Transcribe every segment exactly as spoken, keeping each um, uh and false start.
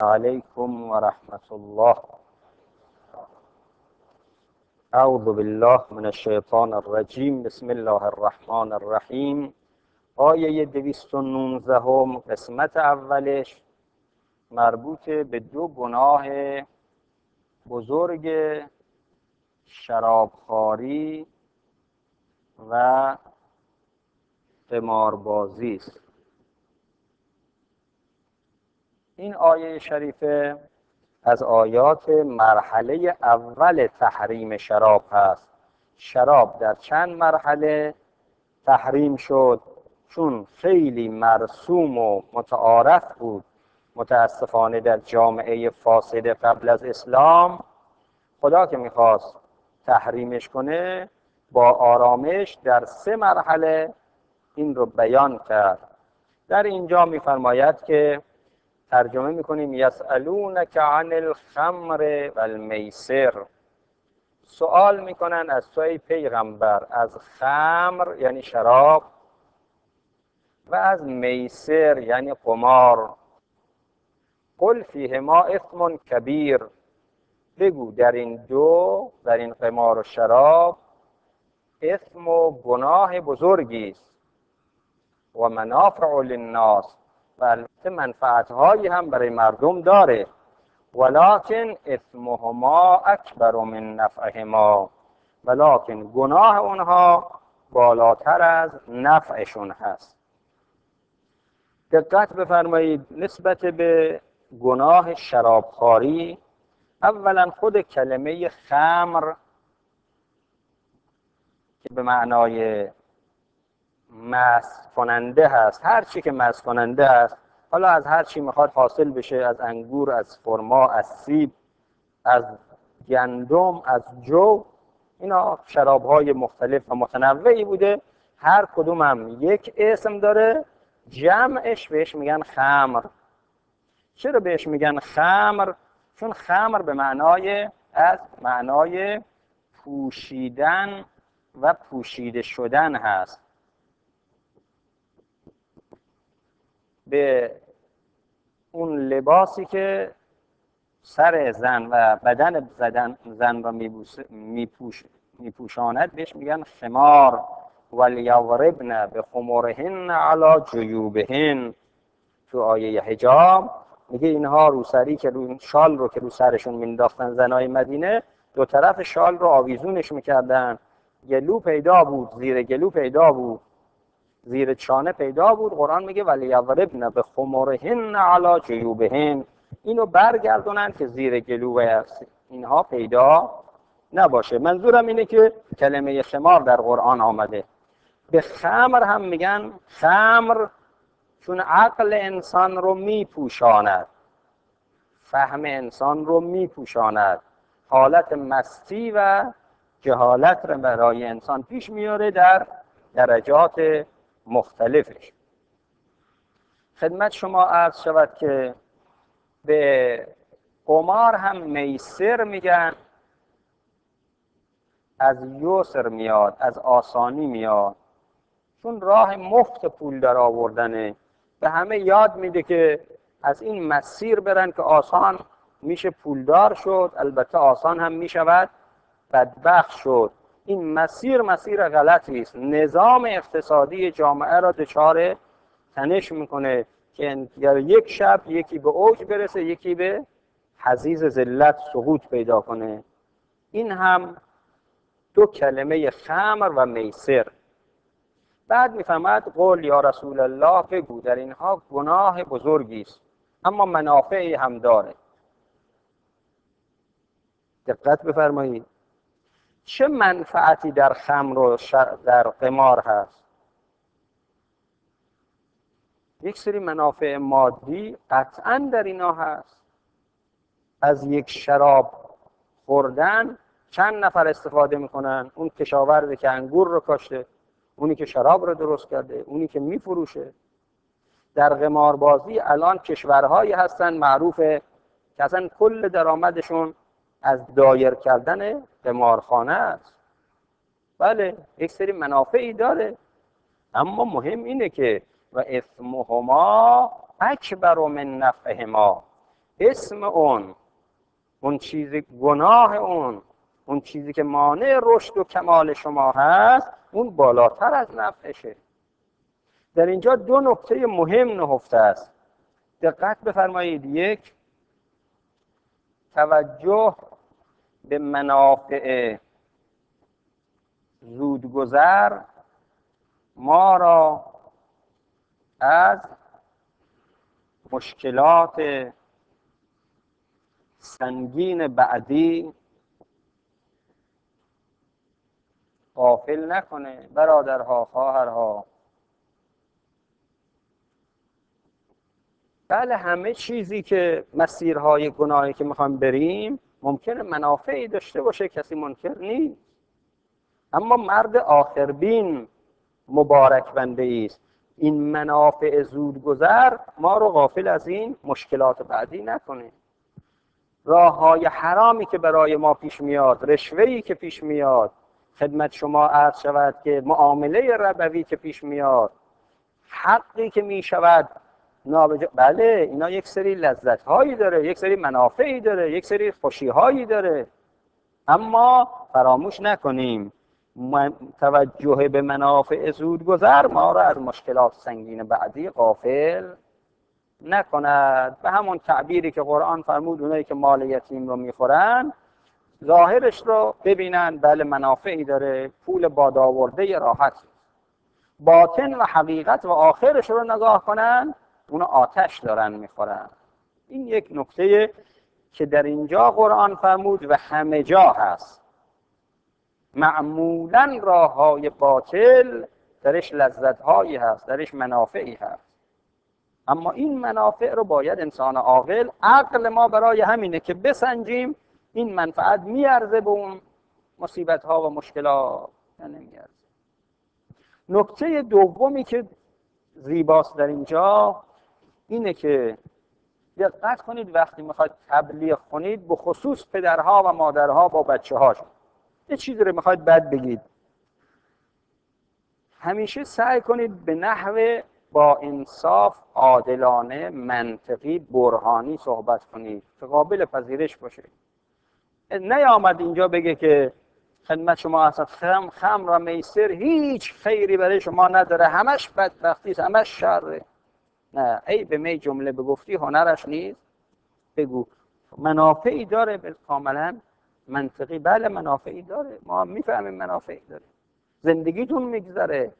علیکم و رحمت الله. اعوذ بالله من الشیطان الرجیم. بسم الله الرحمن الرحیم. آیه دویست و نوزده هم قسمت اولش مربوط به دو گناه بزرگ شرابخواری و قماربازی است. این آیه شریفه از آیات مرحله اول تحریم شراب هست. شراب در چند مرحله تحریم شد؟ چون خیلی مرسوم و متعارف بود متاسفانه در جامعه فاسد قبل از اسلام، خدا که میخواست تحریمش کنه با آرامش در سه مرحله این رو بیان کرد. در اینجا میفرماید که ترجمه میکنیم یسألونک عن الخمر والمیسر، سوال میکنن از تو ای پیغمبر از خمر یعنی شراب و از میسر یعنی قمار. قل فیهما اثم کبیر، بگو در این دو، در این قمار و شراب، اثم و گناه بزرگی است و منافع للناس، و البته منفعتهایی هم برای مردم داره، ولکن اثمهما اکبر من نفعهما، ولکن گناه اونها بالاتر از نفعشون هست. دقت بفرمایید نسبت به گناه شرابخواری، اولا خود کلمه خمر که به معنای مست کننده هست، هر چی که مست کننده هست، حالا از هر چی میخواد حاصل بشه، از انگور، از خرما، از سیب، از گندم، از جو، اینا شرابهای مختلف و متنوعی بوده، هر کدوم هم یک اسم داره، جمعش بهش میگن خمر. چرا بهش میگن خمر؟ چون خمر به معنای از معنای پوشیدن و پوشیده شدن هست. به اون لباسی که سر زن و بدن زدن زن را میپوش میپوشاند بهش میگن خمار. ولیضربن بخمرهن علی جیوبهن، تو آیه حجاب میگه اینها روسری که رو شال رو که رو سرشون مینداختن زنای مدینه، دو طرف شال رو آویزونش میکردن، گلو پیدا بود، زیر گلو پیدا بود، زیر چانه پیدا بود. قرآن میگه ولیضربن بخمرهن علی جیوبهن، اینو برگردونن که زیر گلو اینها پیدا نباشه. منظورم اینه که کلمه خمار در قرآن آمده. به خمر هم میگن خمر چون عقل انسان رو میپوشاند، فهم انسان رو میپوشاند، حالت مستی و جهالت رو برای انسان پیش میاره در درجات مختلفش. خدمت شما عرض شود که به قمار هم میسر میگن، از یسر میاد، از آسانی میاد، چون راه مفت پول در آوردنه. به همه یاد میده که از این مسیر برن که آسان میشه پولدار شد، البته آسان هم میشود بدبخت شد. این مسیر مسیر غلطی است، نظام اقتصادی جامعه را دچار تنش میکنه که یک شب یکی به اوج برسه، یکی به حضیض ذلت سقوط پیدا کنه. این هم دو کلمه خمر و میسر. بعد میفهمد قول یا رسول الله، بگو در اینها گناه بزرگی است اما منافعی هم داره. دقت بفرمایید چه منفعتی در خمر و در قمار هست؟ یک سری منافع مادی قطعا در اینا هست. از یک شراب خوردن چند نفر استفاده میکنن؟ اون کشاورزی که انگور رو کاشته، اونی که شراب رو درست کرده، اونی که میفروشه. در قماربازی الان کشورهایی هستن معروفه که اصلا کل درآمدشون از دایر کردن قمارخانه است. بله یک سری منافعی داره، اما مهم اینه که و اثمهما اکبر من نفعهما، اسم اون اون چیزی گناه اون اون چیزی که مانع رشد و کمال شما هست اون بالاتر از نفعشه. در اینجا دو نکته مهم نهفته است، دقت بفرمایید. یک، توجه به منافع زودگذر ما را از مشکلات سنگین بعدی غافل نکنه. برادرها، خواهرها، بله همه چیزی که مسیرهای گناهی که میخوایم بریم ممکنه منافعی داشته باشه، کسی منکر نیست، اما مرد آخربین مبارک بنده است. این منافع زودگذر ما رو غافل از این مشکلات بعدی نکنه. راه های حرامی که برای ما پیش میاد، رشوه‌ای که پیش میاد، خدمت شما عرض شود که معامله ربوی که پیش میاد، حقی که می شود نابجا، بله اینا یک سری لذت هایی داره، یک سری منافعی داره، یک سری خوشی هایی داره، اما فراموش نکنیم من توجه به منافع زودگذر ما را از مشکلات سنگین بعدی غافل نکند. به همون تعبیری که قرآن فرمود اونایی که مال یتیم رو میخورن ظاهرش رو ببینن، بله منافعی داره، پول بادآورده راحت، باطن و حقیقت و آخرش رو نگاه کنن اونو آتش دارن میخورن. این یک نکته که در اینجا قرآن فرمود و همه جا هست. معمولاً راه های باطل درش لذت هایی هست، درش منافعی هست، اما این منافع رو باید انسان عاقل، عقل ما برای همینه که بسنجیم این منفعت میارزه به اون مصیبت ها و مشکلات یا نمیارزه. نکته دومی که زیباست در اینجا اینه که دقت کنید وقتی میخواید تبلیغ کنید، به خصوص پدرها و مادرها با بچه هاشون یه چیزی رو میخواید بد بگید، همیشه سعی کنید به نحو با انصاف، عادلانه، منطقی، برهانی صحبت کنید که قابل پذیرش باشه. نیامد اینجا بگه که خدمت شما اصلا خم خمر و میسر هیچ خیری برای شما نداره، همش بدبختی است، همش شره. نه، ای به می جمله بگفتی هنرش نیست. بگو منافعی داره، کاملا منطقی، بله منافعی داره، ما میفهمیم منافعی داره، زندگیتون میگذره،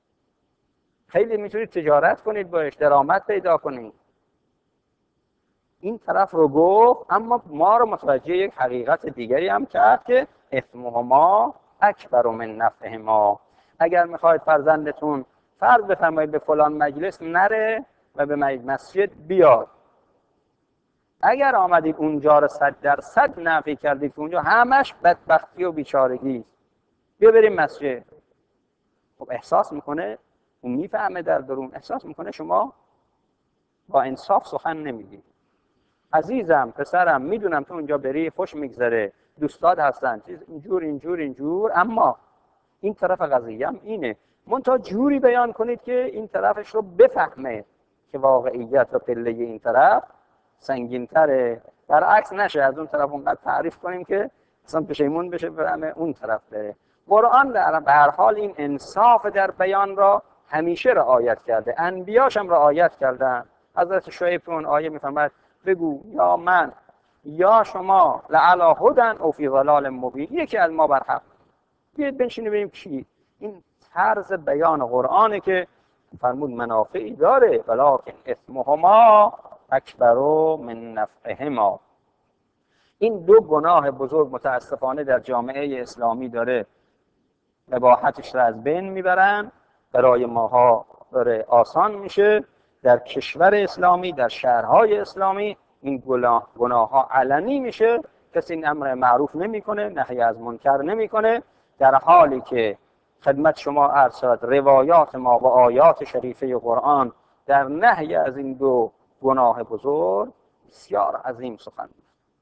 خیلی میتونید تجارت کنید باش، درآمد پیدا کنید. این طرف رو گفت، اما ما رو متوجه یک حقیقت دیگری هم کرد که اثمهما اکبر من نفعهما. اگر میخواید فرزندتون فرض بفرمایید به فلان مجلس نره و به مسجد بیاد، اگر آمدید اونجا رو صد درصد نفی کردید که اونجا همش بدبختی و بیچارگی، بیا بریم مسجد، خب احساس میکنه، اون میفهمه در درون، احساس میکنه شما با انصاف سخن نمیگید. عزیزم، پسرم، میدونم تو اونجا بری خوش میگذره، دوستات هستن، چیز اینجور اینجور اینجور، اما این طرف قضیه هم اینه. منتها جوری بیان کنید که این طرفش رو بفهمه که واقعیت و پله این طرف سنگین تره، برعکس نشه از اون طرف اونقدر تعریف کنیم که اصلا پشیمون بشه بفهمه اون طرف بره. قرآن در به هر حال این انصاف در بیان را همیشه رعایت کرده، انبیاش هم رعایت کردن. حضرت شعیب اون آیه میفرماید بگو یا من یا شما لعلی هدی او فی ضلال مبین، یکی از ما بر حق. بیاید بنشینیم ببینیم کی. این طرز بیان قرآنه که فرمود منافعی داره، ولکن اثمهما اکبر من نفعهما. این دو گناه بزرگ متاسفانه در جامعه اسلامی داره اباحتش را از بین میبرن، برای ماها داره آسان میشه. در کشور اسلامی، در شهرهای اسلامی این گناه گناه ها علنی میشه، کسی این امر معروف نمیکنه، نهی از منکر نمیکنه، در حالی که خدمت شما عرض شد روایات ما و آیات شریفه قرآن در نهی از این دو گناه بزرگ بسیار عظیم سخن.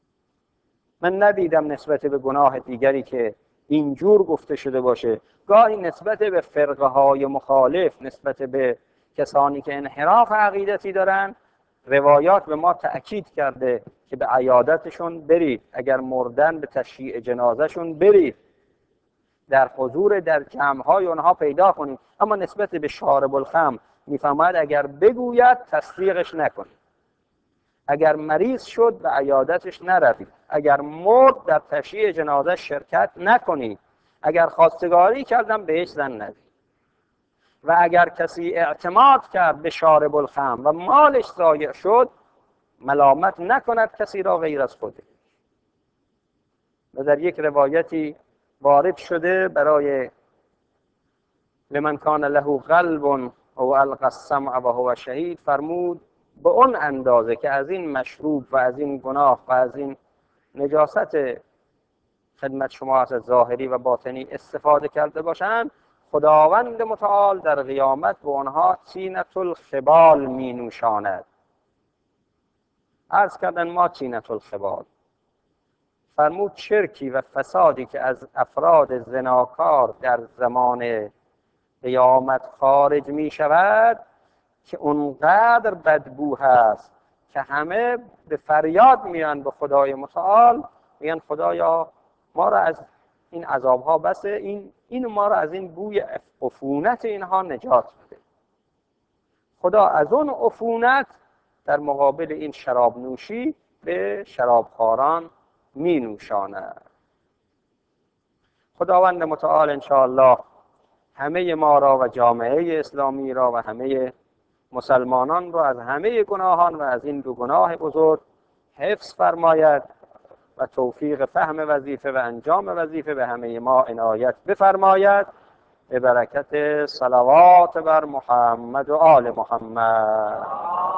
من ندیدم نسبت به گناه دیگری که اینجور گفته شده باشه. گاهی نسبت به فرقه های مخالف، نسبت به کسانی که انحراف عقیدتی دارن، روایات به ما تأکید کرده که به عیادتشون برید، اگر مردن به تشییع جنازهشون برید، در حضور در جمعهای اونها پیدا کنید. اما نسبت به شارب الخمر میفهمد اگر بگوید تصدیقش نکنید، اگر مریض شد به عیادتش نروید، اگر مرد در تشییع جنازه شرکت نکنید، اگر خواستگاری کردم بهش زن ندید. و اگر کسی اعتماد کرد به شارب الخمر و مالش ضایع شد، ملامت نکند کسی را غیر از خود. و در یک روایتی وارد شده برای لمن کان له قلب او القى السمع و هو شهید، فرمود به اون اندازه که از این مشروب و از این گناه و از این نجاست خدمت شما از ظاهری و باطنی استفاده کرده باشند، خداوند متعال در قیامت به آنها طینة الخبال می نوشاند. عرض کردن ما طینة الخبال، فرمود شرکی و فسادی که از افراد زناکار در زمان قیامت خارج می شود که اونقدر بدبو هست که همه به فریاد میان به خدای متعال، میگن خدایا ما را از این عذاب ها بسه، این این ما را از این بوی عفونت اینها نجات بده. خدا از اون عفونت در مقابل این شراب نوشی به شرابخواران می نوشاند. خداوند متعال انشاءالله همه ما را و جامعه اسلامی را و همه مسلمانان را از همه گناهان و از این دو گناه بزرگ حفظ فرماید و توفیق فهم وظیفه و انجام وظیفه به همه ما عنایت بفرماید، به برکت صلوات بر محمد و آل محمد.